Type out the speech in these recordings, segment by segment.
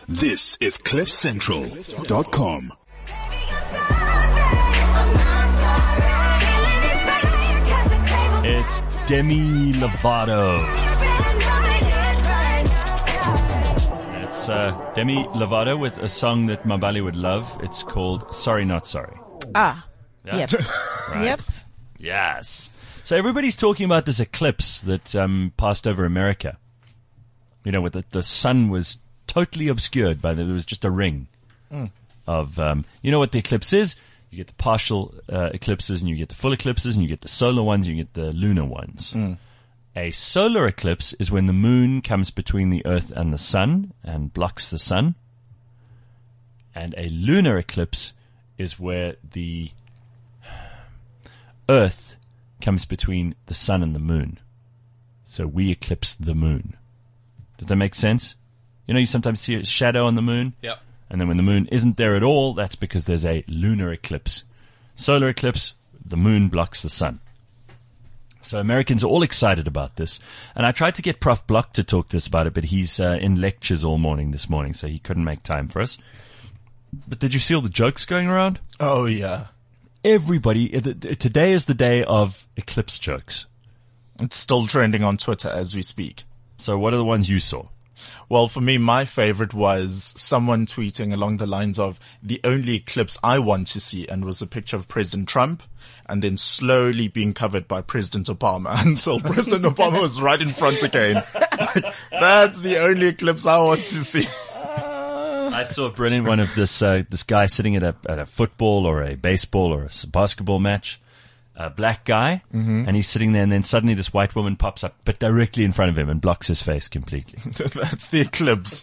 This is CliffCentral.com. It's Demi Lovato. It's Demi Lovato with a song that Mabali would love. It's called Sorry Not Sorry. Ah, Yeah? yep. Right. Yep. Yes. So everybody's talking about this eclipse that passed over America. You know, with the sun was totally obscured by there was just a ring of, you know what the eclipse is? You get the partial eclipses, and you get the full eclipses, and you get the solar ones, and you get the lunar ones. A solar eclipse is when the moon comes between the earth and the sun and blocks the sun. And a lunar eclipse is where the earth comes between the sun and the moon. So we eclipse the moon. Does that make sense? You know, you sometimes see a shadow on the moon. Yep. And then when the moon isn't there at all, that's because there's a lunar eclipse. Solar eclipse, the moon blocks the sun. So Americans are all excited about this. And I tried to get Prof. Block to talk to us about it, but he's in lectures all morning this morning, so he couldn't make time for us. But did you see all the jokes going around? Oh, yeah. Everybody, today is the day of eclipse jokes. It's still trending on Twitter as we speak. So what are the ones you saw? Well, for me, my favorite was someone tweeting along the lines of the only eclipse I want to see, and was a picture of President Trump and then slowly being covered by President Obama until President Obama was right in front again. Like, that's the only eclipse I want to see. I saw a brilliant one of this guy sitting at a football or a baseball or a basketball match, a black guy, and he's sitting there, and then suddenly this white woman pops up, but directly in front of him, and blocks his face completely. That's the eclipse.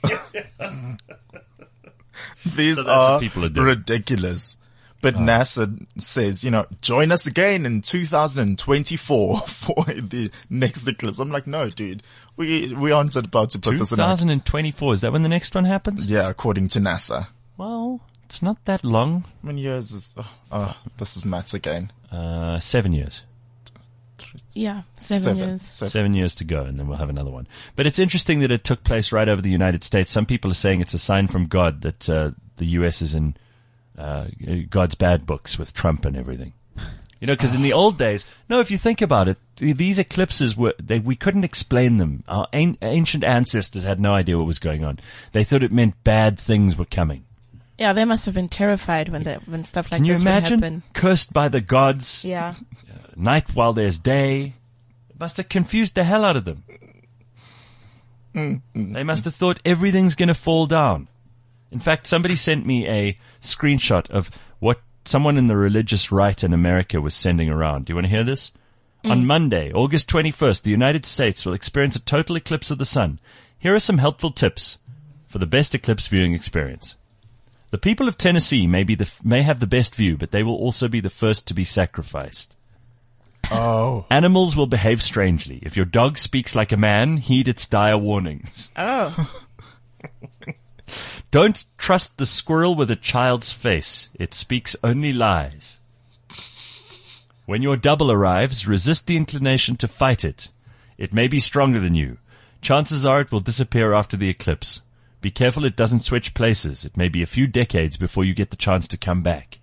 These So that's are what people are doing. ridiculous. But NASA says, you know, join us again in 2024 for the next eclipse. I'm like, no, dude, we aren't about to put this in. 2024, is that when the next one happens? Yeah, according to NASA. Well, it's not that long. How many years is, this is maths again. 7 years. Yeah, 7 years. 7 years to go, and then we'll have another one. But it's interesting that it took place right over the United States. Some people are saying it's a sign from God that the U.S. is in God's bad books with Trump and everything. You know, because in the old days, no, if you think about it, these eclipses we couldn't explain them. Our ancient ancestors had no idea what was going on. They thought it meant bad things were coming. Yeah, they must have been terrified when stuff like Can you this imagine? would happen. Cursed by the gods, Yeah. night while there's day. It must have confused the hell out of them. They must have thought everything's going to fall down. In fact, somebody sent me a screenshot of what someone in the religious right in America was sending around. Do you want to hear this? On Monday, August 21st, the United States will experience a total eclipse of the sun. Here are some helpful tips for the best eclipse viewing experience. The people of Tennessee may have the best view, but they will also be the first to be sacrificed. Oh. Animals will behave strangely. If your dog speaks like a man, heed its dire warnings. Oh. Don't trust the squirrel with a child's face. It speaks only lies. When your double arrives, resist the inclination to fight it. It may be stronger than you. Chances are it will disappear after the eclipse. Be careful it doesn't switch places. It may be a few decades before you get the chance to come back.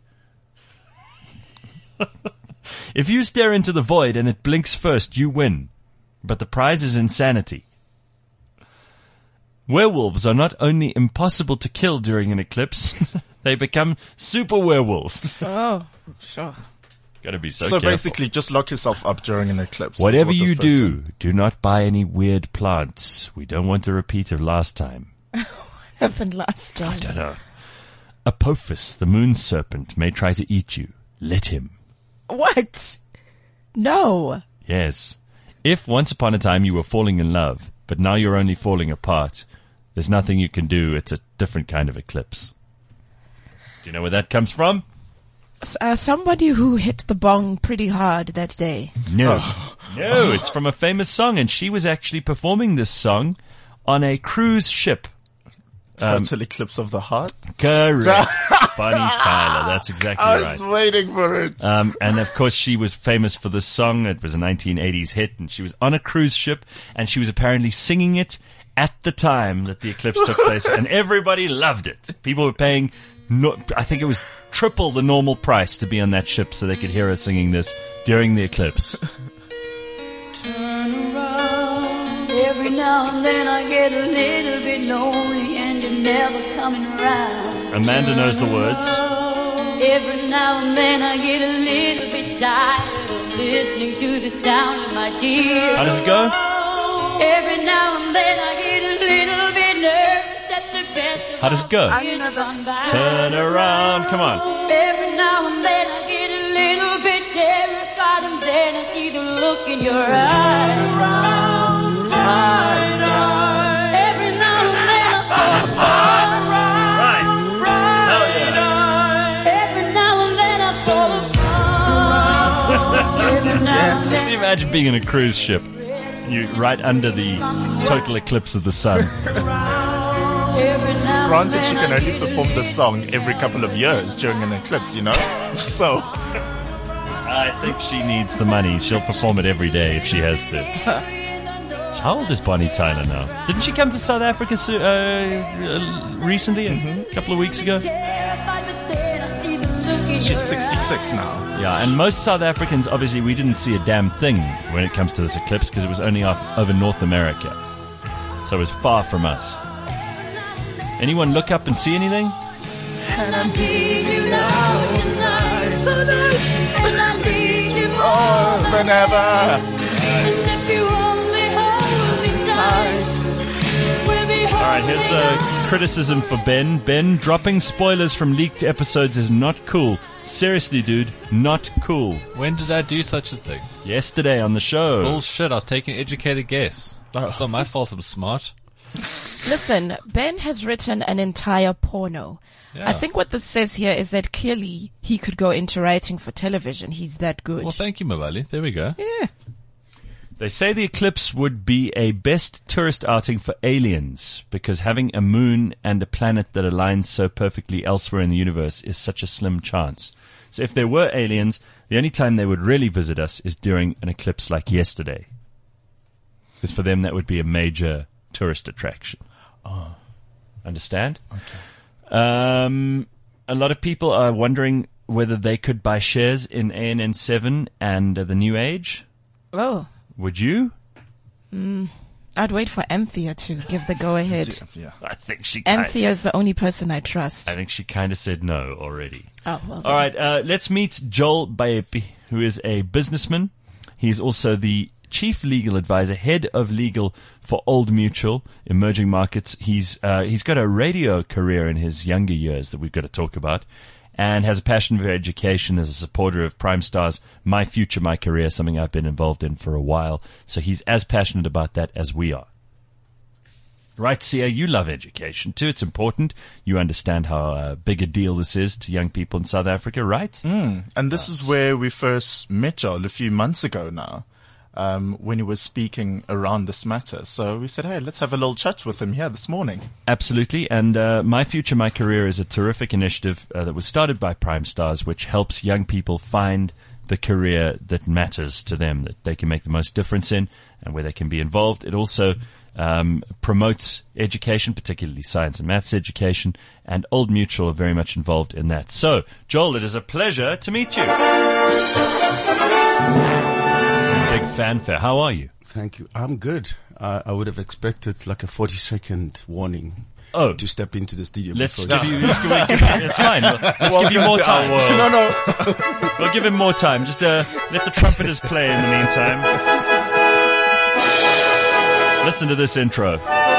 If you stare into the void and it blinks first, you win. But the prize is insanity. Werewolves are not only impossible to kill during an eclipse, they become super werewolves. Oh, sure. Gotta be so So careful. basically, just lock yourself up during an eclipse. That's Whatever what this you person- do not buy any weird plants. We don't want a repeat of last time. Happened last I time. don't know. Apophis, the moon serpent, may try to eat you. Let him. What? No. Yes. If once upon a time you were falling in love, but now you're only falling apart, there's nothing you can do. It's a different kind of eclipse. Do you know where that comes from? Somebody who hit the bong pretty hard that day. No. No, it's from a famous song, and she was actually performing this song on a cruise ship. Total eclipse of the heart. Correct. Bonnie Tyler. That's exactly I right. was waiting for it. And of course she was famous for this song. It was a 1980s hit, and she was on a cruise ship, and she was apparently singing it, at the time that the eclipse took place, and everybody loved it. People were paying, I think it was triple the normal price to be on that ship so they could hear us singing this during the eclipse. Turn around. Every now and then I get a little bit lonely and you're never coming around. Amanda knows the words. Every now and then I get a little bit tired of listening to the sound of my tears. How does it go? Every now and then I get a little bit nervous that the best of How does it go? years have gone by. Turn around, come on. Every now and then I get a little bit terrified, and then I see the look in your eyes. Every now and then I fall apart. Right. Hell yeah. Every now and then I fall apart. Every now and Can then. you imagine being in a cruise ship? You right under the total eclipse of the sun. Granted, she can only perform this song every couple of years during an eclipse, you know? So, I think she needs the money. She'll perform it every day if she has to. How old is Bonnie Tyler now? Didn't she come to South Africa recently, a couple of weeks ago? she's 66 now. Yeah, and most South Africans, obviously, we didn't see a damn thing when it comes to this eclipse because it was only over North America. So it was far from us. Anyone look up and see anything? And I need you now tonight. And I need you more Than ever. And if you only hold me tight, we'll be All right, here's a criticism for Ben. Ben, dropping spoilers from leaked episodes is not cool. Seriously, dude, not cool. When did I do such a thing? Yesterday on the show. Bullshit, I was taking an educated guess. It's not my fault I'm smart. Listen, Ben has written an entire porno. Yeah. I think what this says here is that clearly he could go into writing for television. He's that good. Well, thank you, Mavali. There we go. Yeah. They say the eclipse would be a best tourist outing for aliens because having a moon and a planet that aligns so perfectly elsewhere in the universe is such a slim chance. So if there were aliens, the only time they would really visit us is during an eclipse like yesterday. Because for them that would be a major tourist attraction. Oh. Understand? Okay. A lot of people are wondering whether they could buy shares in ANN7 and the New Age. Oh, Would you? I'd wait for Anthea to give the go ahead. Yeah. I think she Anthea is the only person I trust. I think she kind of said no already. Oh, well. All right, let's meet Joel Baepi, who is a businessman. He's also the chief legal advisor, head of legal for Old Mutual, emerging markets. He's got a radio career in his younger years that we've got to talk about, and has a passion for education as a supporter of Prime Star's My Future, My Career, something I've been involved in for a while. So he's as passionate about that as we are. Right, Sia, you love education too. It's important. You understand how big a deal this is to young people in South Africa, right? And this is where we first met Joel a few months ago now, when he was speaking around this matter. So we said, hey, let's have a little chat with him here this morning. Absolutely. And My Future, My Career is a terrific initiative that was started by Prime Stars, which helps young people find the career that matters to them, that they can make the most difference in and where they can be involved. It also promotes education, particularly science and maths education, and Old Mutual are very much involved in that. So, Joel, it is a pleasure to meet you. Big fanfare. How are you? Thank you. I'm good. I would have expected like a 40-second warning to step into the studio. Let's before give you. It's fine. Let's give you more time. No. We'll give him more time. Just let the trumpeters play in the meantime. Listen to this intro.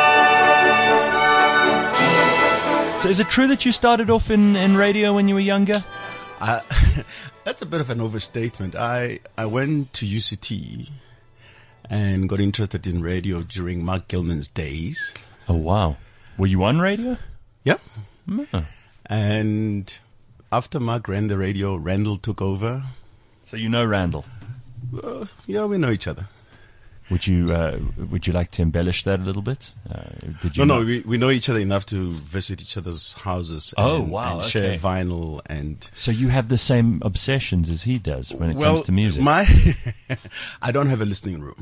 So is it true that you started off in radio when you were younger? That's a bit of an overstatement. I went to UCT and got interested in radio during Mark Gilman's days. Oh, wow. Were you on radio? Yeah. Oh. And after Mark ran the radio, Randall took over. So you know Randall. Yeah, we know each other. Would you like to embellish that a little bit? Did you? No, we know each other enough to visit each other's houses. And share vinyl and. So you have the same obsessions as he does when it comes to music. I don't have a listening room.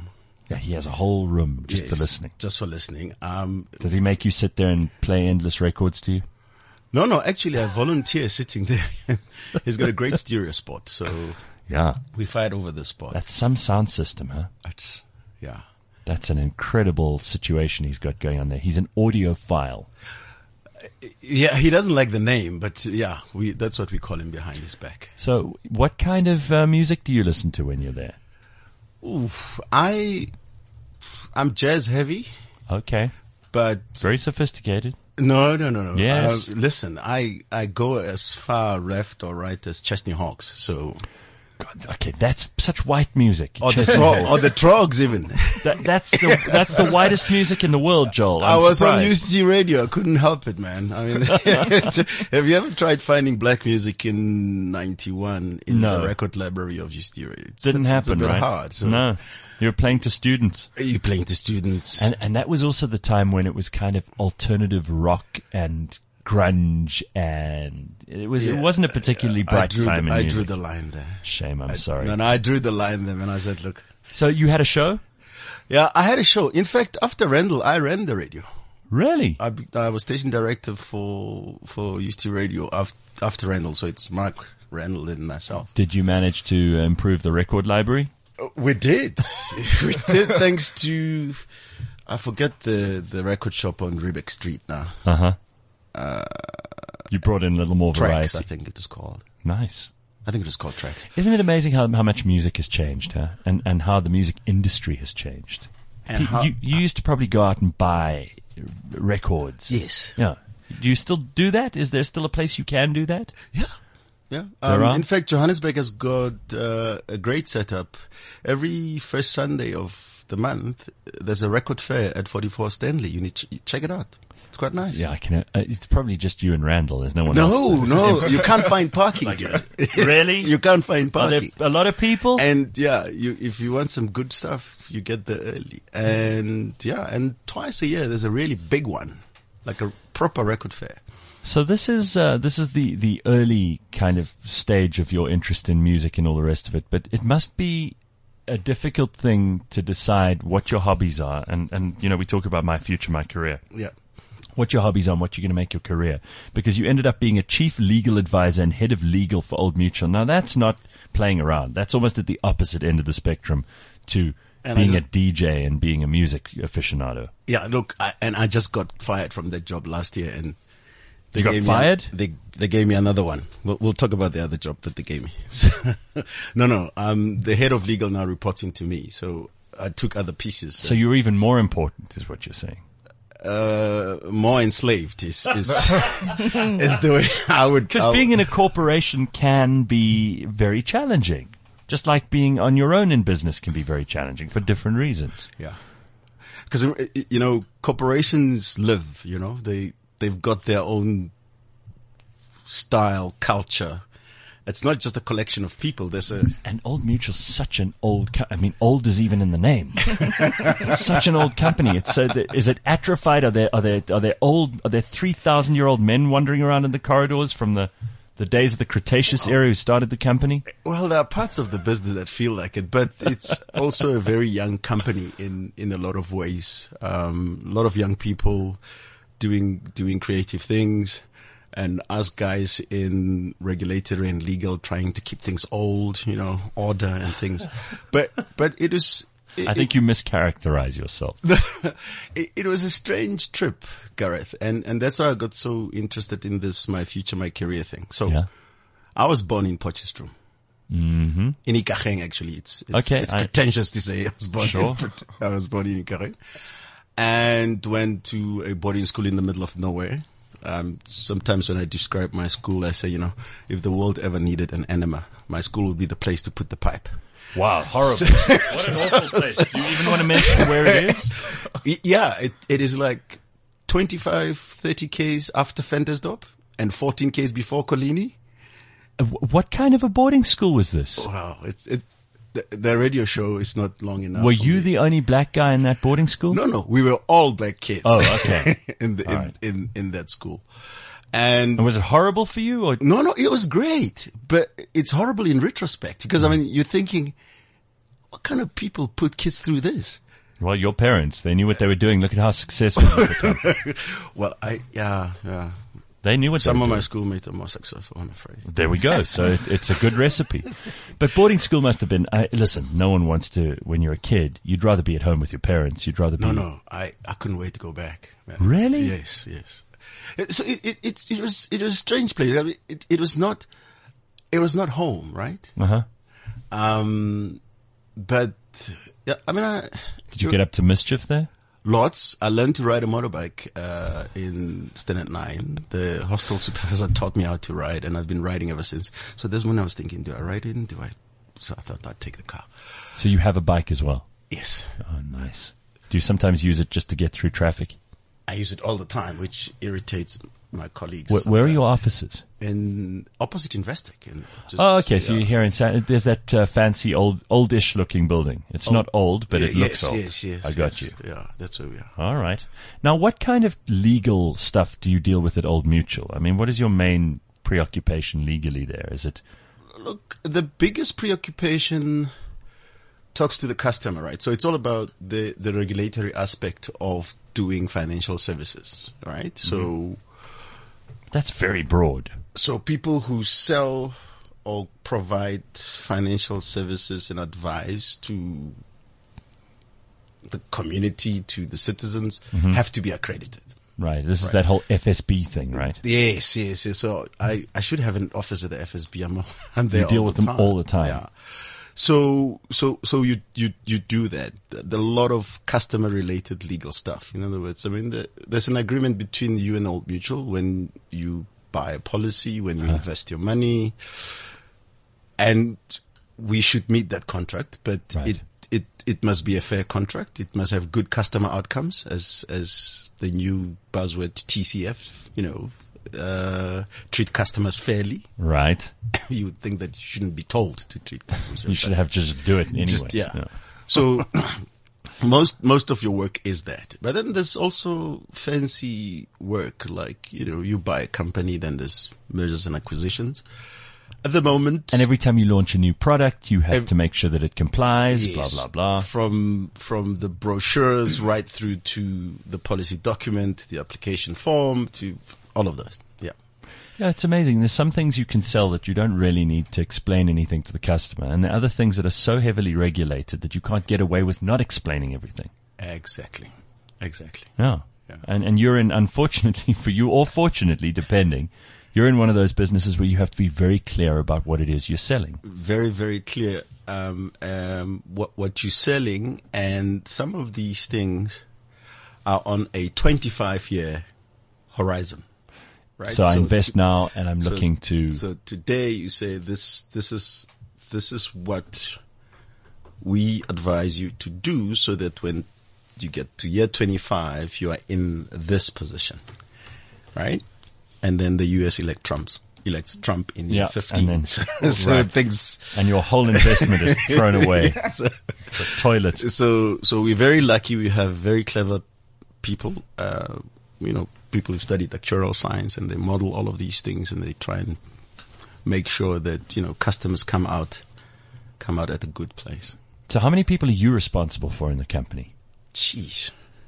Yeah, he has a whole room just for Yes, listening. Just for listening. Does he make you sit there and play endless records to you? No, actually I volunteer sitting there. He's got a great stereo spot, so Yeah. we fight over the spot. That's some sound system, huh? Yeah. That's an incredible situation he's got going on there. He's an audiophile. Yeah, he doesn't like the name, but yeah, that's what we call him behind his back. So what kind of music do you listen to when you're there? Oof, I'm jazz heavy, Okay. but Very sophisticated. no. Yes. Listen, I go as far left or right as Chesney Hawks, so God, okay, that's such white music. or the Trogs even. That's the whitest music in the world, Joel. I I'm was surprised. on UCT radio. I couldn't help it, man. I mean, have you ever tried finding black music in '91 in No. the record library of UCT radio? Didn't happen, It's a bit right? hard. So No, you were playing to students, You're playing to students. and that was also the time when it was kind of alternative rock and grunge, and it wasn't a particularly bright time in I music. drew the line there. Shame, I'm sorry. No, I drew the line there when I said, look. So you had a show? Yeah, I had a show. In fact, after Randall, I ran the radio. Really? I was station director for UCT radio after Randall, so it's Mark Randall and myself. Did you manage to improve the record library? We did. We did, thanks to, I forget the record shop on Riebeck Street now. Uh-huh. You brought in a little more Tracks, variety. I think it was called. Nice. I think it was called Tracks. Isn't it amazing how much music has changed, huh? And how the music industry has changed. And how- You used to probably go out and buy records. Yes. Yeah. Do you still do that? Is there still a place you can do that? Yeah. Yeah. There are? In fact, Johannesburg has got a great setup. Every first Sunday of the month, there's a record fair at 44 Stanley. You need to check it out. It's quite nice. Yeah, I can. It's probably just you and Randall. There's no one else. No, you can't find parking. dude. Really? You can't find Are there parking. a lot of people? And yeah, if you want some good stuff, you get there early. And yeah, and twice a year there's a really big one, like a proper record fair. So this is the early kind of stage of your interest in music and all the rest of it. But it must be a difficult thing to decide what your hobbies are. And you know, we talk about my future, my career. Yeah. What your hobbies are and what you're going to make your career. Because you ended up being a chief legal advisor and head of legal for Old Mutual. Now that's not playing around. That's almost at the opposite end of the spectrum to And being a DJ and being a music aficionado. Yeah, look, I just got fired from that job last year, and they You got gave fired? They gave me another one. We'll talk about the other job that they gave me. So, no. The head of legal now reporting to me, so I took other pieces. So you're even more important, is what you're saying. More enslaved is the way I would. Because being in a corporation can be very challenging. Just like being on your own in business can be very challenging for different reasons. Yeah. Because, you know, corporations live, you know, they've got their own style, culture. It's not just a collection of people. And Old Mutual's such an old old is even in the name. It's such an old company. It's so is it atrophied? Are there old? Are there 3,000-year-old men wandering around in the corridors from the days of the Cretaceous era who started the company? Well, there are parts of the business that feel like it, but it's also a very young company in a lot of ways. A lot of young people doing creative things. And us guys in regulatory and legal trying to keep things old, you know, order and things. But it was... I think you mischaracterize yourself. It was a strange trip, Gareth. And that's why I got so interested in this, my future, my career thing. So Yeah. I was born in Potchefstroom. Mm-hmm. In Ikageng, actually. It's pretentious to say I was born in Ikageng. And went to a boarding school in the middle of nowhere. Sometimes when I describe my school, I say, you know, if the world ever needed an enema, my school would be the place to put the pipe. Wow, horrible. What an awful place. Do you even want to mention where it is? Yeah, it is like 25, 30 Ks after Ventersdorp and 14 Ks before Colini. What kind of a boarding school was this? Wow, the radio show is not long enough. Were you the only black guy in that boarding school? No, we were all black kids. Oh, okay. in that school. And was it horrible for you? Or? No, it was great. But it's horrible in retrospect because, I mean, you're thinking, what kind of people put kids through this? Well, your parents, they knew what they were doing. Look at how successful you become. Well, yeah. They knew what Some they were of doing. my schoolmates are more successful, I'm afraid. There we go. So it's a good recipe. But boarding school must have been, listen, no one wants to, when you're a kid, you'd rather be at home with your parents. You'd rather be. No, I couldn't wait to go back. Man. Really? Yes. So it was a strange place. I mean, it was not home, right? Uh-huh. But yeah, I mean, Did you get up to mischief there? lots. I learned to ride a motorbike in Standard 9. The hostel supervisor taught me how to ride, and I've been riding ever since. So there's when I was thinking, do I ride in? So I thought I'd take the car. So you have a bike as well? Yes. Oh, nice. Do you sometimes use it just to get through traffic? I use it all the time, which irritates my colleagues. Where are your offices? In opposite Investec. Okay. So you're here in there's that fancy oldish looking building. It's not old, but it looks old. Yes. I got you. Yeah, that's where we are. All right. Now, what kind of legal stuff do you deal with at Old Mutual? I mean, what is your main preoccupation legally there? Is it? Look, the biggest preoccupation talks to the customer, right? So it's all about the regulatory aspect of doing financial services, right? So that's very broad. So people who sell or provide financial services and advice to the community, to the citizens, have to be accredited. Right. This is that whole FSB thing, right? Yes. So I should have an office at the FSB. I'm there. You deal with them all the time. Yeah. So you do that. A lot of customer related legal stuff. In other words, I mean, there's an agreement between you and Old Mutual when you buy a policy, when you invest your money, and we should meet that contract, but right. it must be a fair contract. It must have good customer outcomes as the new buzzword TCF, treat customers fairly. Right. You would think that you shouldn't be told to treat customers fairly. You should have just do it anyway. Yeah. So most of your work is that. But then there's also fancy work, like, you buy a company, then there's mergers and acquisitions. At the moment. And every time you launch a new product, you have to make sure that it complies, yes, blah, blah, blah. From the brochures right through to the policy document, the application form, to all of those. Yeah. Yeah, it's amazing. There's some things you can sell that you don't really need to explain anything to the customer. And there are other things that are so heavily regulated that you can't get away with not explaining everything. Exactly. Yeah. And you're in, unfortunately for you, or fortunately, depending, you're in one of those businesses where you have to be very clear about what it is you're selling. Very, very clear what you're selling. And some of these things are on a 25-year horizon. Right? So I invest now, and I'm looking to. So today you say this is what we advise you to do, so that when you get to year 25, you are in this position, right? And then the US elects Trump in year 15. And then, so things, and your whole investment is thrown away. So, the toilet. So we're very lucky. We have very clever people, people who studied actuarial science, and they model all of these things, and they try and make sure that, customers come out at a good place. So how many people are you responsible for in the company? Jeez.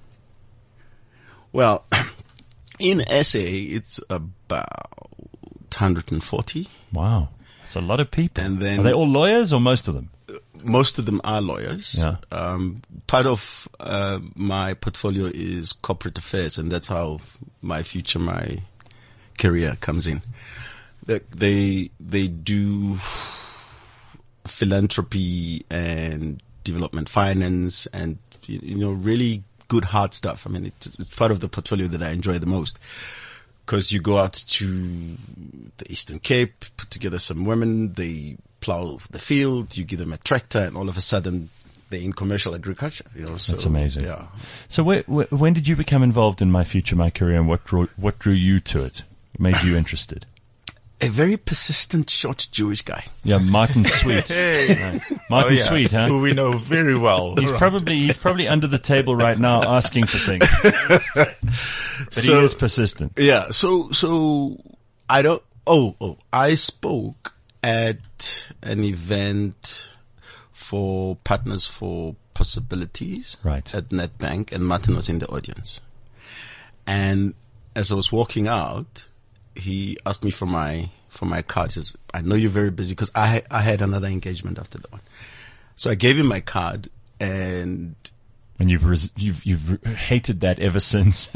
Well, in SA, it's about 140. Wow. That's a lot of people. And then, are they all lawyers or most of them? Most of them are lawyers. Yeah. Part of my portfolio is corporate affairs, and that's how my career comes in. They do philanthropy and development finance, and really good hard stuff. I mean, it's part of the portfolio that I enjoy the most, because you go out to the Eastern Cape, put together some women, they plow the field, you give them a tractor, and all of a sudden they're in commercial agriculture. So, that's amazing. Yeah. So when did you become involved in My Future, My Career, and what drew you to it? Made you interested? A very persistent, short Jewish guy. Yeah, Martin Sweet. Hey. Martin Sweet, huh? Who we know very well. He's probably under the table right now asking for things. But he is persistent. Yeah. So I spoke at an event for Partners for Possibilities Right. at Nedbank, and Martin was in the audience. And as I was walking out, he asked me for my card. He says, "I know you're very busy," because I had another engagement after that one. So I gave him my card, and you've hated that ever since.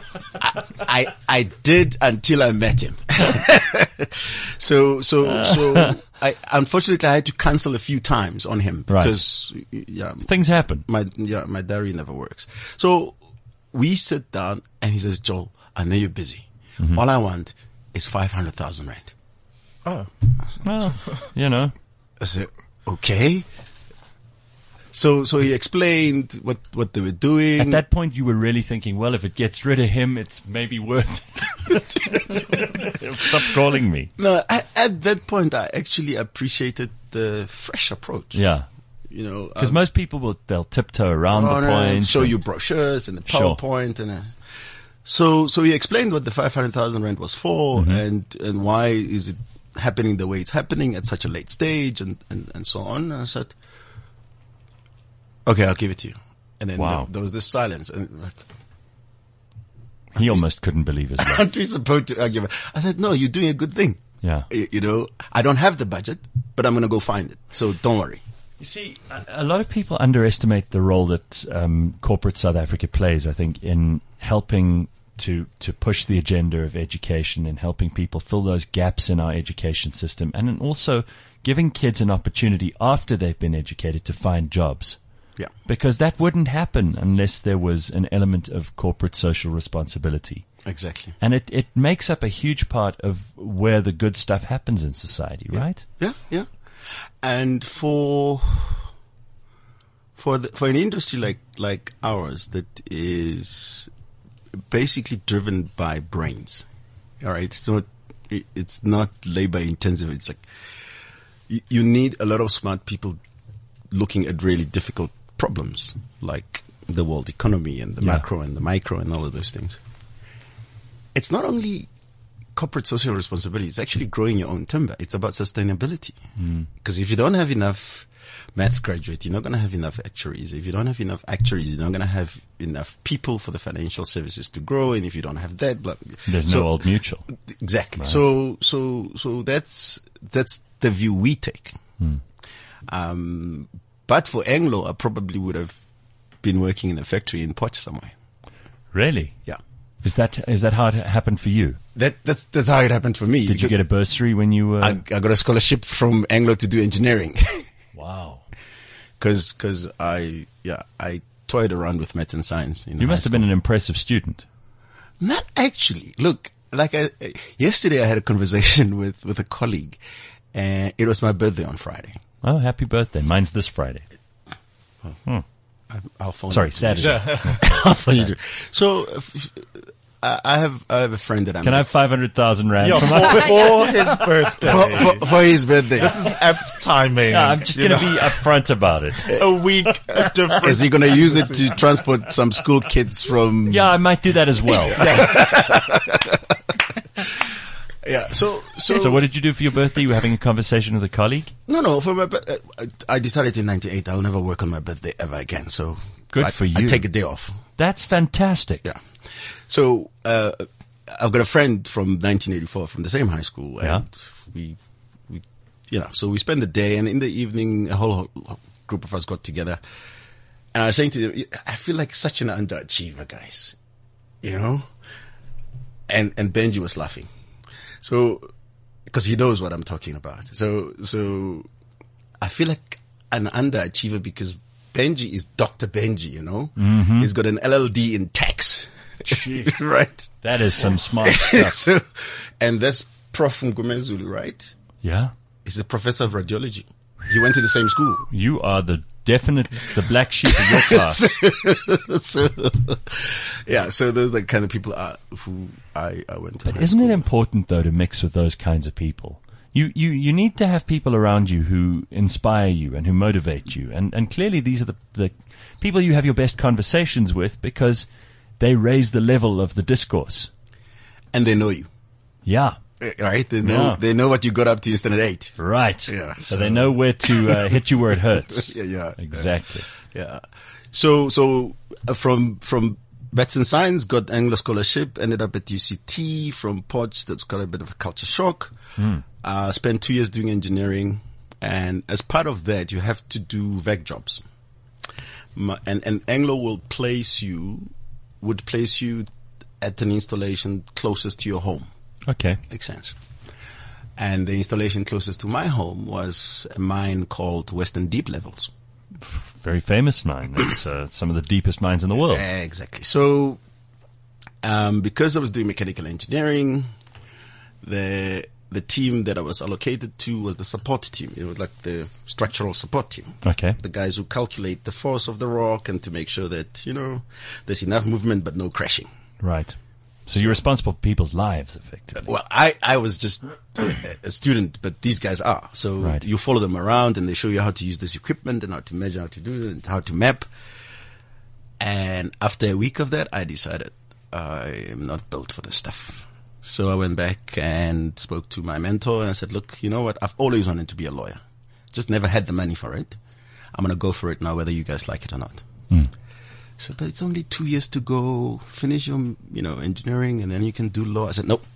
I did until I met him. So I unfortunately I had to cancel a few times on him because things happen. My diary never works. So we sit down and he says, "Joel, I know you're busy. Mm-hmm. All I want is 500,000 rand." Oh, well, I said, "Okay." So he explained what they were doing. At that point, you were really thinking, well, if it gets rid of him, it's maybe worth it. He'll stop calling me. No, at that point, I actually appreciated the fresh approach. Yeah. Because most people they'll tiptoe around the point. Show you brochures and the PowerPoint. Sure. So he explained what the 500,000 rand was for, mm-hmm. and why is it happening the way it's happening at such a late stage and so on. And I said, "Okay, I'll give it to you." And then there was this silence. And he almost couldn't believe his luck. Aren't we supposed to argue? I said, "No, you're doing a good thing. Yeah. I don't have the budget, but I'm going to go find it. So don't worry." You see, a lot of people underestimate the role that corporate South Africa plays, I think, in helping to push the agenda of education and helping people fill those gaps in our education system, and then also giving kids an opportunity after they've been educated to find jobs. Yeah. Because that wouldn't happen unless there was an element of corporate social responsibility. Exactly. And it makes up a huge part of where the good stuff happens in society, right? Yeah, yeah. And for an industry like ours that is basically driven by brains, all right? So it's not labor intensive. It's like you need a lot of smart people looking at really difficult problems like the world economy and the macro and the micro and all of those things. It's not only corporate social responsibility, it's actually growing your own timber. It's about sustainability. Because if you don't have enough maths graduates, you're not going to have enough actuaries. If you don't have enough actuaries, you're not going to have enough people for the financial services to grow. And if you don't have that, there's no Old Mutual. Exactly. Right. So that's the view we take. But for Anglo, I probably would have been working in a factory in Potch somewhere. Really? Yeah. Is that how it happened for you? That's how it happened for me. Did you get a bursary when you were? I got a scholarship from Anglo to do engineering. Wow. Because I toyed around with maths and science. You must have been an impressive student. Not actually. Look, yesterday I had a conversation with a colleague, and it was my birthday on Friday. Oh, happy birthday! Mine's this Friday. I'll phone. Sorry, Saturday. I'll phone you. So I have a friend that Can I have 500,000 rand for his birthday? For his birthday. This is apt timing. Yeah, I'm just going to be upfront about it. A week difference. Is he going to use it to transport some school kids from? Yeah, I might do that as well. Yeah. So what did you do for your birthday? You were having a conversation with a colleague? No. For my I decided in '98 I'll never work on my birthday ever again. So good for you. I take a day off. That's fantastic. Yeah. So I've got a friend from 1984 from the same high school, and we so we spent the day, and in the evening a whole group of us got together, and I was saying to them, I feel like such an underachiever, guys, and Benji was laughing. So, because he knows what I'm talking about. So I feel like an underachiever because Benji is Dr. Benji, Mm-hmm. He's got an LLD in tax. Right? That is some smart stuff. And that's Prof. Ngumezulu, right? Yeah. He's a professor of radiology. He went to the same school. You are the black sheep of your class. So those are the kind of people who I went to. But isn't it important though to mix with those kinds of people? You need to have people around you who inspire you and who motivate you. And clearly these are the people you have your best conversations with because they raise the level of the discourse. And they know you. Yeah. right? They know what you got up to instead of 8. Right. Yeah. So they know where to hit you where it hurts. Yeah. Exactly. Yeah. So from Maths and Science, got Anglo scholarship, ended up at UCT. From Potch, that's got a bit of a culture shock. Spent 2 years doing engineering. And as part of that, you have to do VEC jobs. And Anglo would place you at an installation closest to your home. Okay. Makes sense. And the installation closest to my home was a mine called Western Deep Levels. Very famous mine. It's some of the deepest mines in the world. Exactly. So, because I was doing mechanical engineering, the team that I was allocated to was the support team. It was like the structural support team. Okay. The guys who calculate the force of the rock and to make sure that, there's enough movement but no crashing. Right. So you're responsible for people's lives, effectively. Well, I was just a student, but these guys are. So You follow them around and they show you how to use this equipment and how to measure, how to do it, and how to map. And after a week of that, I decided I am not built for this stuff. So I went back and spoke to my mentor and I said, look, you know what? I've always wanted to be a lawyer. Just never had the money for it. I'm going to go for it now, whether you guys like it or not. So, but it's only 2 years to go, finish your, engineering and then you can do law. I said, nope.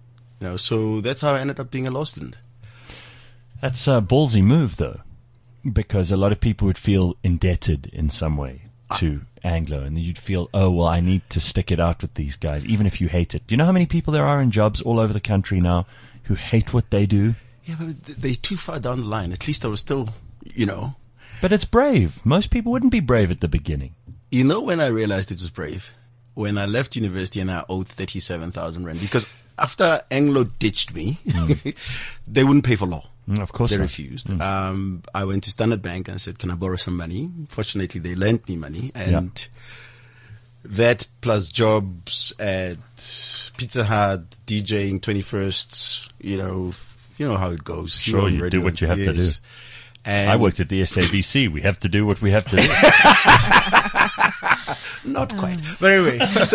So that's how I ended up being a law student. That's a ballsy move though, because a lot of people would feel indebted in some way to Anglo, and you'd feel, oh, well, I need to stick it out with these guys, even if you hate it. Do you know how many people there are in jobs all over the country now who hate what they do? Yeah, but they're too far down the line. At least I was still, But it's brave. Most people wouldn't be brave at the beginning. When I realized it was brave? When I left university and I owed 37,000 rand, because after Anglo ditched me, they wouldn't pay for law. Of course they not. refused. I went to Standard Bank and said, can I borrow some money? Fortunately, they lent me money. And that plus jobs at Pizza Hut, DJing 21st, you know how it goes. Sure, you do what you have to do. And I worked at the SABC. We have to do what we have to do. Not quite. But anyway,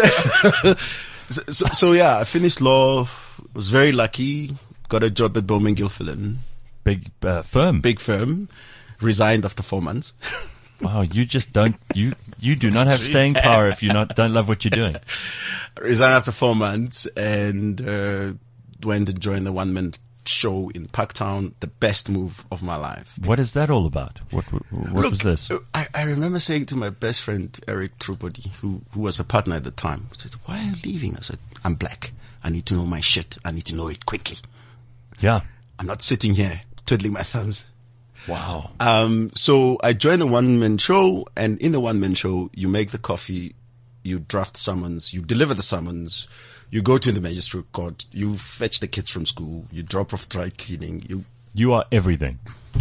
so I finished law. Was very lucky. Got a job at Bowman Gilfillan. Big firm. Big firm. Resigned after 4 months. Wow, you just don't, you do not have staying power if you don't love what you're doing. Resigned after 4 months and went and joined the one-man show in Parktown. The best move of my life. What is that all about? What was this? I remember saying to my best friend, Eric Trupodi, who was a partner at the time, he said, why are you leaving? I said, I'm black. I need to know my shit. I need to know it quickly. Yeah. I'm not sitting here twiddling my thumbs. Wow. So I joined the one-man show, and in the one-man show, you make the coffee, you draft summons, you deliver the summons, you go to the magistrate court, you fetch the kids from school, you drop off dry cleaning, You are everything.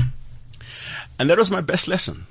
And that was my best lesson,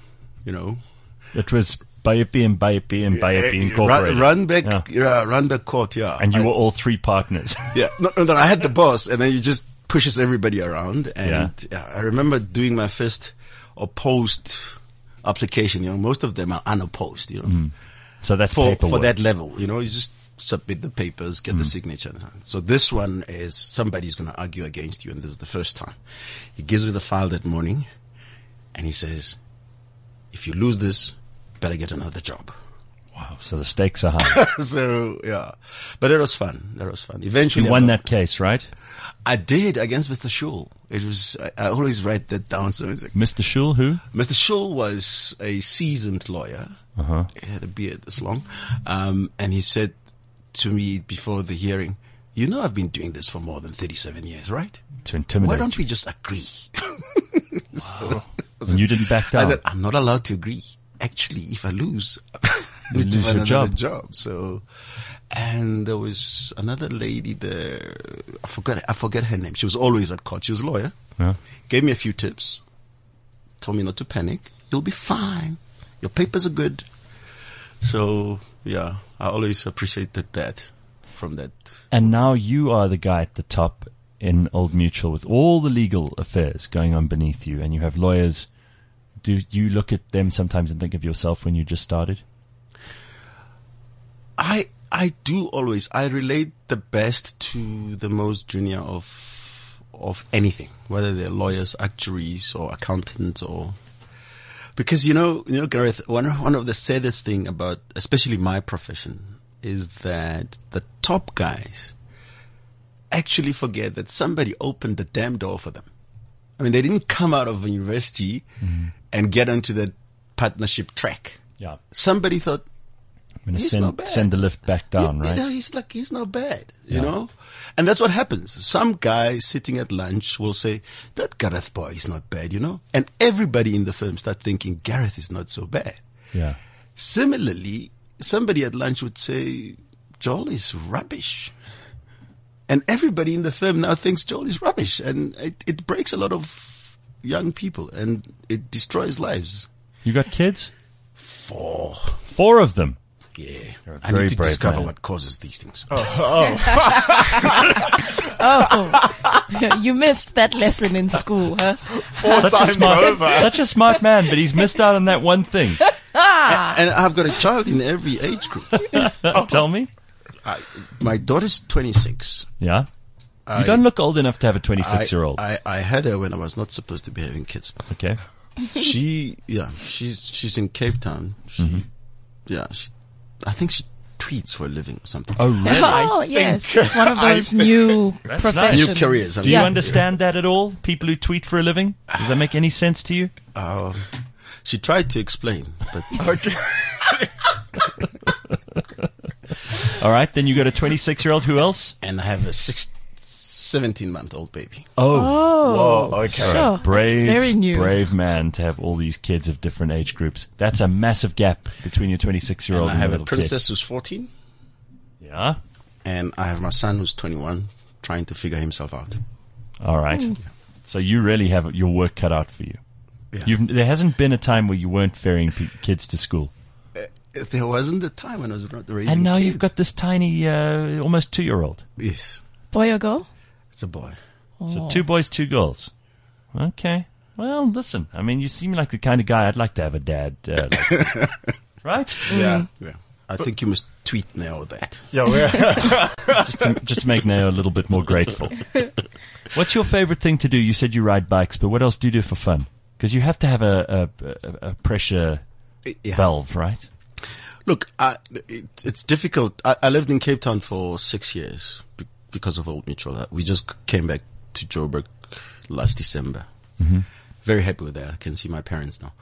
It was Bayepi and Bayepi and Bayepi Incorporated. Randburg Court, yeah. And you were all three partners. Yeah. No, I had the boss, and then you just pushes everybody around. And I remember doing my first opposed application. Most of them are unopposed, So that's for paperwork. that level, you just submit the papers, get the signature. So this one is somebody's going to argue against you, and this is the first time. He gives me the file that morning, and he says, if you lose this, better get another job. Wow. So the stakes are high. So, yeah. But it was fun. Eventually. You won that case, right? I did against Mr. Schul. It was, I always write that down. So it's like, Mr. Schul, who? Mr. Schul was a seasoned lawyer. Uh-huh. He had a beard this long. And he said to me before the hearing, I've been doing this for more than 37 years, right? To intimidate. Why don't we just agree? Wow. And you didn't back down. I said, I'm not allowed to agree. Actually, if I lose, I need to find another job. So, and there was another lady there. I forget her name. She was always at court. She was a lawyer. Yeah. Gave me a few tips. Told me not to panic. You'll be fine. Your papers are good. So, yeah, I always appreciated that from that. And now you are the guy at the top in Old Mutual with all the legal affairs going on beneath you, and you have lawyers. Do you look at them sometimes and think of yourself when you just started? I I do always. I relate the best to the most junior of anything, whether they're lawyers, actuaries, or accountants, or because you know, Gareth. One of the saddest thing about, especially my profession, is that the top guys actually forget that somebody opened the damn door for them. I mean, they didn't come out of university and get onto the partnership track. Yeah, somebody thought, I'm going to send the lift back down, right? He's not bad, you know? And that's what happens. Some guy sitting at lunch will say, that Gareth boy is not bad, you know? And everybody in the firm start thinking, Gareth is not so bad. Yeah. Similarly, somebody at lunch would say, Joel is rubbish. And everybody in the firm now thinks Joel is rubbish. And it breaks a lot of young people and it destroys lives. You got kids? 4. 4 of them? Yeah. I need to discover what causes these things. You missed that lesson in school, huh? 4 times over. Such a smart man, but he's missed out on that one thing. And I've got a child in every age group. Tell me. My daughter's 26. Yeah. You don't look old enough to have a 26-year-old. I had her when I was not supposed to be having kids. Okay. She's in Cape Town. I think she tweets for a living or something. Oh, really? Oh, yes. It's one of those new professions. Nice. New careers. Do you understand that at all? People who tweet for a living? Does that make any sense to you? She tried to explain, but Okay. All right. Then you got a 26-year-old. Who else? and I have a 17-month-old baby. Oh. Whoa, okay. Sure. Brave, That's very new. brave man to have all these kids of different age groups. That's a massive gap between your 26-year-old And and I have your a little princess who's 14, kid. Yeah. and I have my son who's 21, trying to figure himself out. All right. So you really have your work cut out for you. Yeah. There hasn't been a time where you weren't ferrying kids to school. There wasn't a time when I was raising And now kids. you've got this tiny, almost 2-year-old. Yes, Boy or girl? it's a boy. So 2 boys, 2 girls. Okay. Well, listen. I mean, you seem like the kind of guy I'd like to have a dad. Right? Yeah. Yeah, I think you must tweet now that. Yeah, we're Just to make Neo a little bit more grateful. What's your favorite thing to do? You said you ride bikes, but what else do you do for fun? Because you have to have a pressure valve, right? Look, it's difficult. I lived in Cape Town for 6 years because of Old Mutual. We just came back to Joburg last December. Mm-hmm. Very happy with that. I can see my parents now.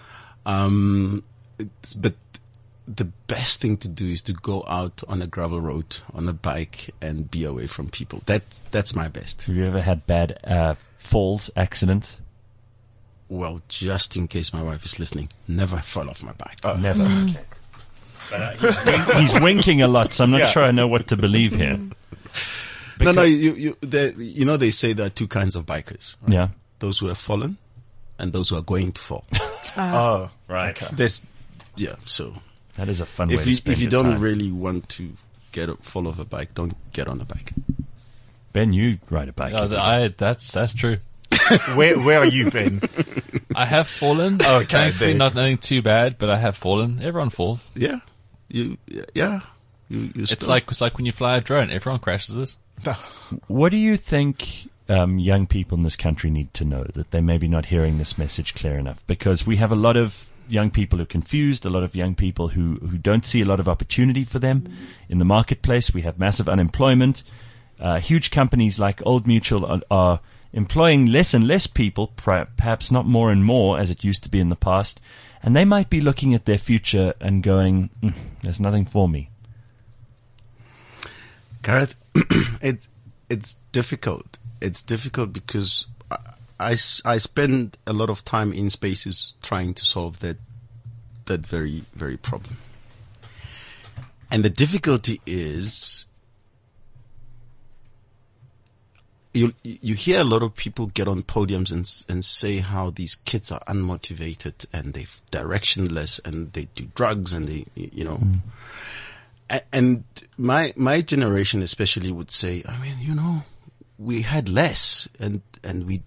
But the best thing to do is to go out on a gravel road on a bike and be away from people. That's my best. Have you ever had bad falls, accidents? Well, just in case my wife is listening, never fall off my bike. Never. Okay. But, he's winking a lot, so I'm not sure I know what to believe here. No, you know they say there are 2 kinds of bikers. Right? Yeah. Those who have fallen and those who are going to fall. oh, Right. okay. So That is a fun way to spend if you your don't time. really want to fall off a bike, don't get on a bike. Ben, you ride a bike. That's true. Where are you, Ben? I have fallen. Okay, Thankfully, Dave. not nothing too bad, but I have fallen. Everyone falls. Yeah, you It's like when you fly a drone. Everyone crashes it. What do you think young people in this country need to know that they may be not hearing this message clear enough? Because we have a lot of young people who are confused, a lot of young people who don't see a lot of opportunity for them in the marketplace. We have massive unemployment. Huge companies like Old Mutual are employing less and less people, perhaps not more and more as it used to be in the past. And they might be looking at their future and going, there's nothing for me. Gareth, it's difficult. It's difficult because I spend a lot of time in spaces trying to solve that very, very problem. And the difficulty is you hear a lot of people get on podiums and say how these kids are unmotivated and they're directionless and they do drugs and they, And my generation especially would say, I mean, we had less and we,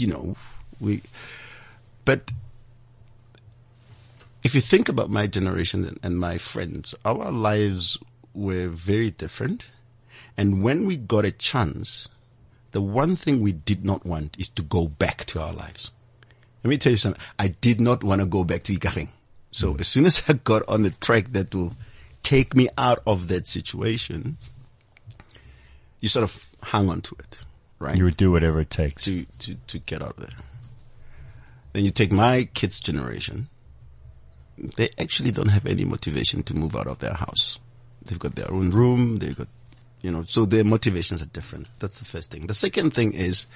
but if you think about my generation and my friends, our lives were very different. And when we got a chance, the one thing we did not want is to go back to our lives. Let me tell you something. I did not want to go back to Ikageng. So as soon as I got on the track that will take me out of that situation, you sort of hang on to it, right? You would do whatever it takes to get out of there. Then you take my kids' generation. They actually don't have any motivation to move out of their house. They've got their own room. They've got, so their motivations are different. That's the first thing. The second thing is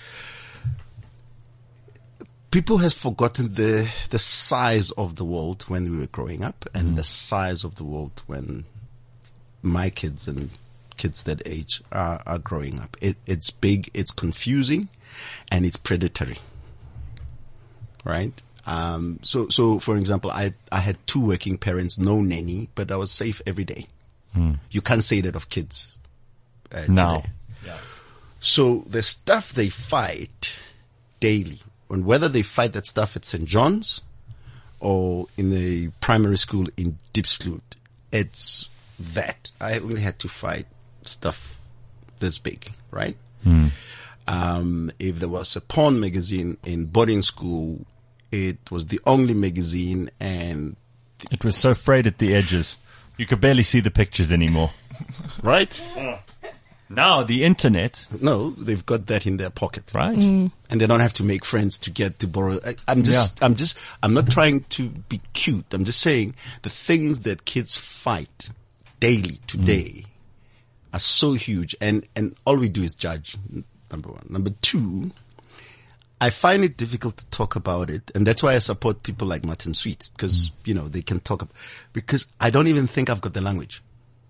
people has forgotten the size of the world when we were growing up and the size of the world when my kids and kids that age are growing up. It's big, it's confusing, and it's predatory. Right? So for example, I had 2 working parents, no nanny, but I was safe every day. You can't say that of kids now. Today. Yeah. So the stuff they fight daily, and whether they fight that stuff at St. John's or in the primary school in Diepsloot, it's that. I only had to fight stuff this big, right? If there was a porn magazine in boarding school, it was the only magazine, and it was so frayed at the edges. You could barely see the pictures anymore. Right? Now the internet. No, they've got that in their pocket. Right. And they don't have to make friends to get to borrow. I'm not trying to be cute. I'm just saying the things that kids fight daily today are so huge, and all we do is judge. Number one. Number two, I find it difficult to talk about it, and that's why I support people like Martin Sweet, because they can talk because I don't even think I've got the language.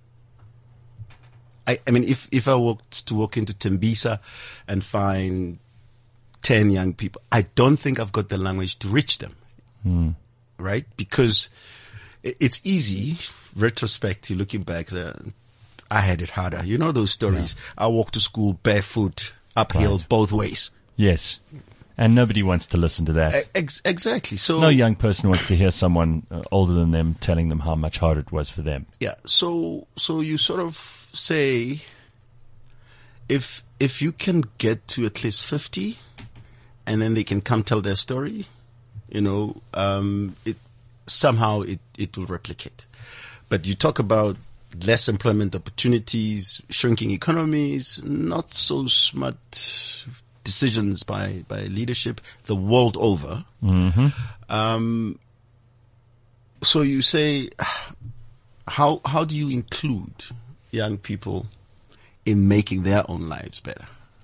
I mean, if I walk into Tembisa and find 10 young people, I don't think I've got the language to reach them, right? Because it's easy, retrospectively looking back, I had it harder. You know those stories. Yeah. I walked to school barefoot, uphill, both ways. Yes. And nobody wants to listen to that. Exactly. So no young person wants to hear someone older than them telling them how much harder it was for them. Yeah. So you sort of say, if you can get to at least 50, and then they can come tell their story, it somehow it will replicate. But you talk about less employment opportunities, shrinking economies, not so smart decisions by leadership the world over. So you say, how do you include young people in making their own lives better?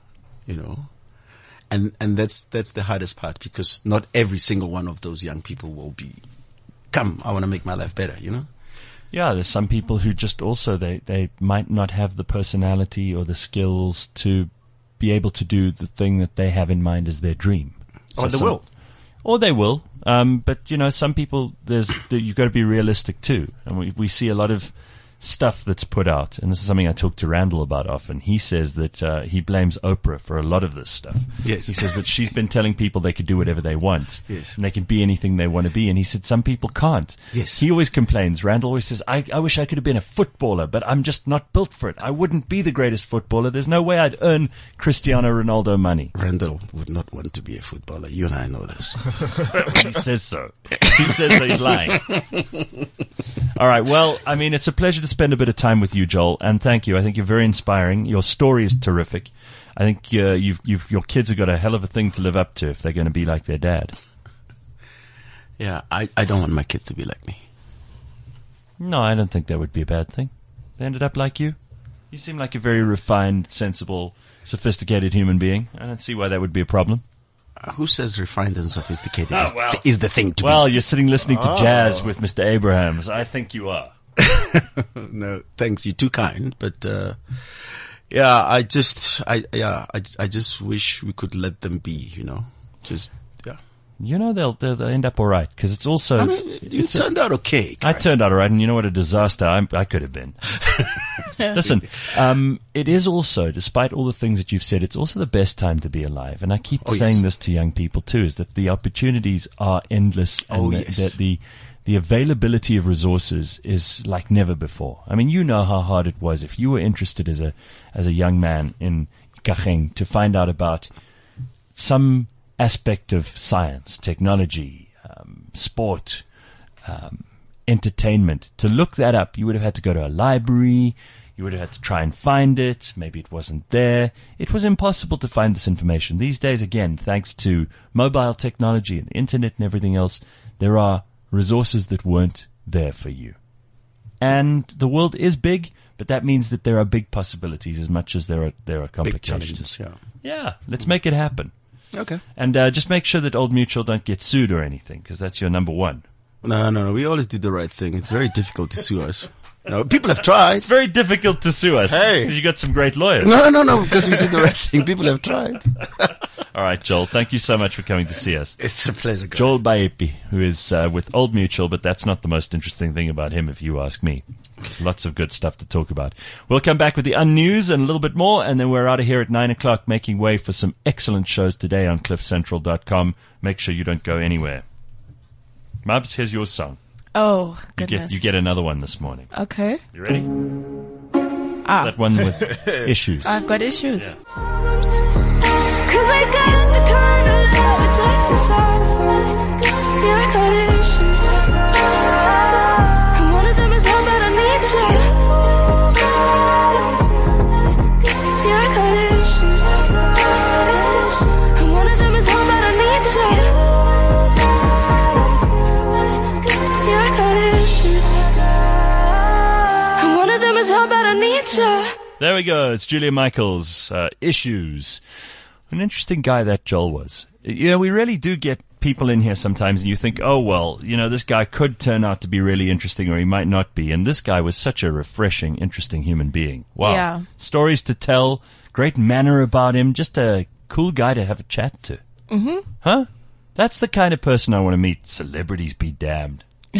And that's the hardest part, because not every single one of those young people will be, I want to make my life better, Yeah, there's some people who just also, they might not have the personality or the skills to be able to do the thing that they have in mind as their dream. Or they will. Or they will. But, some people, you've got to be realistic too. And we see a lot of stuff that's put out. And this is something I talk to Randall about often. He says that he blames Oprah for a lot of this stuff. Yes. He says that she's been telling people they could do whatever they want. Yes. And they can be anything they want to be. And he said some people can't. Yes. He always complains. Randall always says, I wish I could have been a footballer, but I'm just not built for it. I wouldn't be the greatest footballer. There's no way I'd earn Cristiano Ronaldo money. Randall would not want to be a footballer. You and I know this. He says so. He says so. He's lying. All right. Well, I mean, it's a pleasure to spend a bit of time with you, Joel, and thank you. I think you're very inspiring. Your story is terrific. I think your kids have got a hell of a thing to live up to if they're going to be like their dad. Yeah, I don't want my kids to be like me. No, I don't think that would be a bad thing. They ended up like you. You seem like a very refined, sensible, sophisticated human being. I don't see why that would be a problem. Who says refined and sophisticated is the thing to be? Well, you're sitting listening to jazz with Mr. Abrahams. I think you are. No, thanks. You're too kind. But, I just wish we could let them be, They'll end up all right, because it's also. I mean, you turned out okay. I turned out all right, and you know what a disaster I could have been. Listen, it is also, despite all the things that you've said, it's also the best time to be alive. And I keep saying this to young people too, is that the opportunities are endless, and that the availability of resources is like never before. I mean, you know how hard it was if you were interested as a young man in Ikageng to find out about some aspect of science, technology, sport, entertainment. To look that up, you would have had to go to a library. You would have had to try and find it. Maybe it wasn't there. It was impossible to find this information. These days, again, thanks to mobile technology and internet and everything else, there are resources that weren't there for you. And the world is big, but that means that there are big possibilities as much as there are complications. Big challenges, yeah. Yeah, let's make it happen. Okay. And just make sure that Old Mutual don't get sued or anything, because that's your number one. No. We always do the right thing. It's very difficult to sue us. No, people have tried. It's very difficult to sue us. Hey. Because you got some great lawyers. No, because we did the right thing. People have tried. All right, Joel, thank you so much for coming to see us. It's a pleasure, guys. Joel Baepi, who is with Old Mutual, but that's not the most interesting thing about him, if you ask me. Lots of good stuff to talk about. We'll come back with the unnews and a little bit more, and then we're out of here at 9 o'clock, making way for some excellent shows today on cliffcentral.com. Make sure you don't go anywhere. Mubs, here's your song. Oh, goodness. You get another one this morning. Okay. You ready? That one with issues. I've got issues. Yeah. 'Cause we got the kind of love it takes to suffer. Yeah, I got issues. And one of them is how bad I need you. Yeah, I got issues. And one of them is how bad I need you. Yeah, I got issues. And one of them is how bad I need you. There we go. It's Julia Michaels, Issues. An interesting guy that Joel was. You know, we really do get people in here sometimes and you think, oh, well, you know, this guy could turn out to be really interesting or he might not be. And this guy was such a refreshing, interesting human being. Wow. Yeah. Stories to tell, great manner about him, just a cool guy to have a chat to. Mm-hmm. Huh? That's the kind of person I want to meet. Celebrities be damned.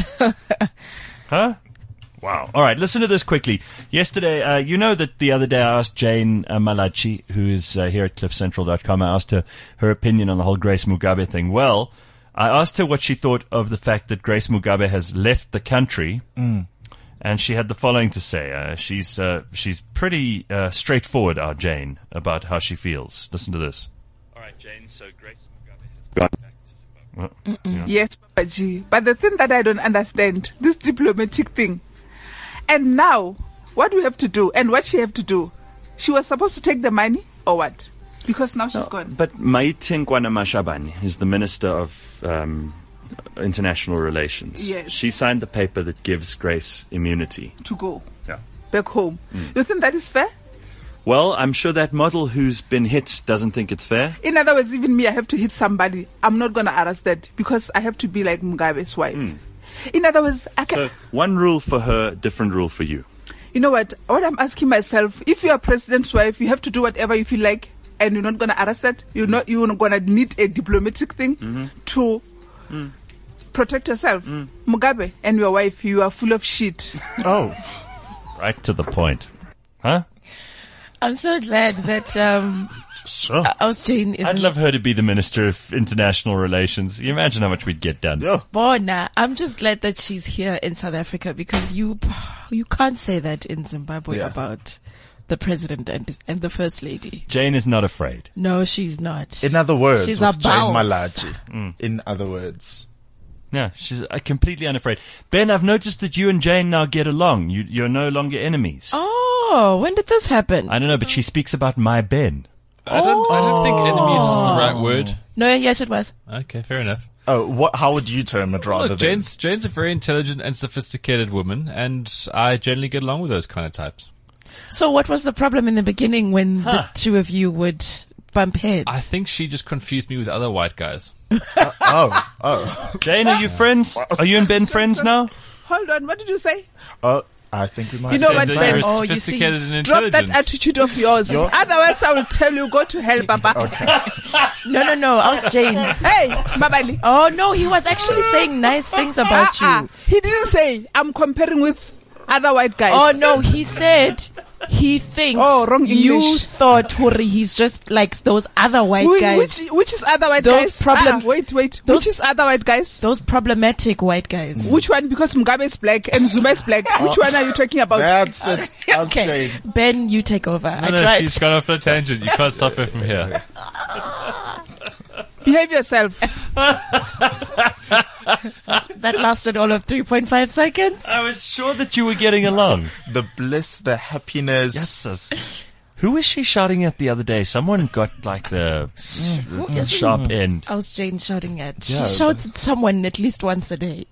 Huh? Wow. All right, listen to this quickly. Yesterday, you know that the other day I asked Jane Malachi, who is here at cliffcentral.com, I asked her opinion on the whole Grace Mugabe thing. Well, I asked her what she thought of the fact that Grace Mugabe has left the country, and she had the following to say. She's pretty straightforward, our Jane, about how she feels. Listen to this. All right, Jane, so Grace Mugabe has gone back to Zimbabwe. Yeah. Yes, Papa G. But the thing that I don't understand, this diplomatic thing. And now, what we have to do and what she have to do, she was supposed to take the money or what? Because now she's gone. But Maite Mashabane is the Minister of International Relations. Yes. She signed the paper that gives Grace immunity. To go Yeah. back home. You think that is fair? Well, I'm sure that model who's been hit doesn't think it's fair. In other words, even me, I have to hit somebody. I'm not going to arrest that because I have to be like Mugabe's wife. In other words, I can... So one rule for her, different rule for you. You know what? What I'm asking myself, if you're a president's wife, you have to do whatever you feel like and you're not going to arrest that. You're not going to need a diplomatic thing to protect yourself. Mugabe and your wife, you are full of shit. Oh. Right to the point. Huh? I'm so glad that Aus Jane is. I'd love her to be the Minister of International Relations. You imagine how much we'd get done. Yeah. Bona. I'm just glad that she's here in South Africa because you can't say that in Zimbabwe about the president and the first lady. Jane is not afraid. No, she's not. In other words, she's with a Jane bounce. Malachi. In other words. Yeah, she's completely unafraid. Ben, I've noticed that you and Jane now get along. You're no longer enemies. Oh, when did this happen? I don't know, but she speaks about my Ben. I don't think enemies is the right word. No, yes, it was. Okay, fair enough. Oh, how would you term it rather Look, than... Jane's a very intelligent and sophisticated woman, and I generally get along with those kind of types. So what was the problem in the beginning when the two of you would bump heads? I think she just confused me with other white guys. Jane, are you friends? Are you and Ben friends now? Hold on, what did you say? I think we might... You know what, That Ben? you're Oh, you sophisticated see. and Drop intelligent. that attitude of yours. Otherwise, I will tell you, go to hell, Papa. No, Aus Jane. Hey, Babali. Oh no, he was actually saying nice things about you. He didn't say, I'm comparing with other white guys. Oh no, he said He thinks wrong you English. thought Hori, he's just like those other white guys. Which is other white Those guys? Wait. Which is other white guys? Those problematic white guys. Which one? Because Mugabe is black and Zuma is black. Which one are you talking about? That's it. Okay, Ben, you take over. I No, tried. she's gone off on a tangent. You can't stop her from here. Behave yourself. That lasted all of 3.5 seconds. I was sure that you were getting along. The bliss, the happiness. Yes. Who was she shouting at the other day? Someone got like the sharp end. I was Jane shouting at. Yeah, She shouts at someone at least once a day.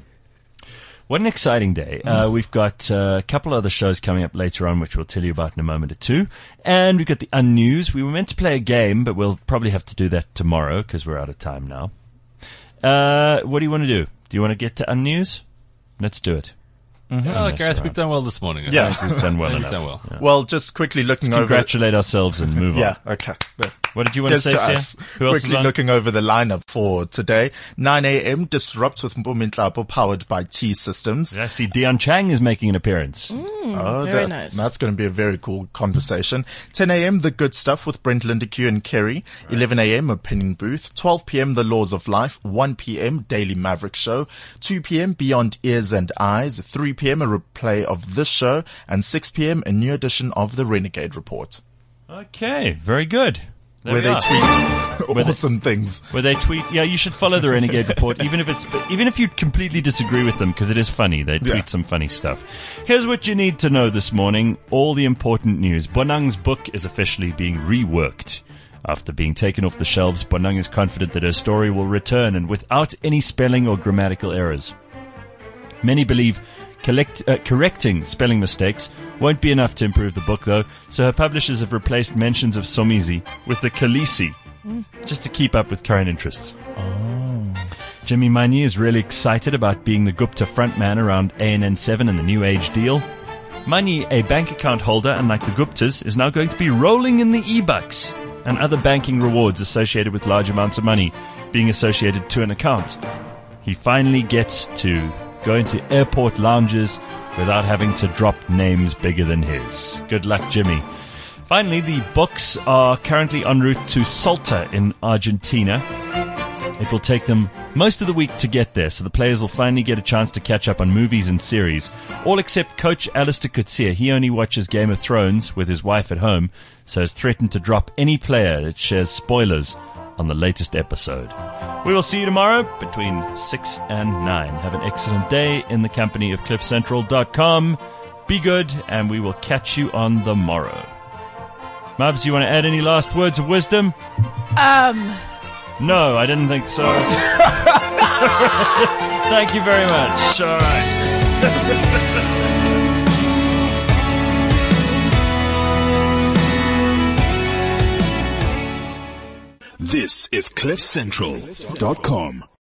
What an exciting day. We've got a couple other shows coming up later on, which we'll tell you about in a moment or two. And we've got the Unnews. We were meant to play a game, but we'll probably have to do that tomorrow because we're out of time now. What do you want to do? Do you want to get to Unnews? Let's do it. Oh, Gareth, we've done well this morning. I Yeah. think. We've done well We've enough. done well. Yeah. Well, just quickly looking over. Congratulate ourselves and move on. Yeah, okay. What did you want to say, Sia? us. Who else is Quickly on? looking over the lineup for today. 9 a.m. Disrupt with Mpumi Nhlapo, powered by T-Systems. I see Dion Chang is making an appearance. Very nice. That's going to be a very cool conversation. 10 a.m. The Good Stuff with Brent Lindeque and Kerry. 11 a.m. Opinion Booth. 12 p.m. The Laws of Life. 1 p.m. Daily Maverick Show. 2 p.m. Beyond Ears and Eyes. 3 p.m. a replay of this show. And 6 p.m. a new edition of the Renegade Report. Okay, very good. There Where we they are. tweet awesome things. Where they tweet, yeah, you should follow the Renegade Report, even if you completely disagree with them, because it is funny. They tweet some funny stuff. Here's what you need to know this morning. All the important news. Bonang's book is officially being reworked. After being taken off the shelves, Bonang is confident that her story will return and without any spelling or grammatical errors. Many believe correcting spelling mistakes won't be enough to improve the book, though, so her publishers have replaced mentions of Somizi with the Khaleesi, just to keep up with current interests. Jimmy Manyi is really excited about being the Gupta frontman around ANN7 and the New Age deal. Manyi, a bank account holder, unlike the Guptas, is now going to be rolling in the e-bucks and other banking rewards associated with large amounts of money being associated to an account. He finally gets to go into airport lounges without having to drop names bigger than his. Good luck, Jimmy. Finally, the books are currently en route to Salta in Argentina. It will take them most of the week to get there, so the players will finally get a chance to catch up on movies and series. All except Coach Alistair Coetzee. He only watches Game of Thrones with his wife at home, so has threatened to drop any player that shares spoilers on the latest episode. We will see you tomorrow between 6 and 9. Have an excellent day in the company of CliffCentral.com. Be good, and we will catch you on the morrow. Mubs, you want to add any last words of wisdom? No, I didn't think so. Thank you very much. All right. This is CliffCentral.com.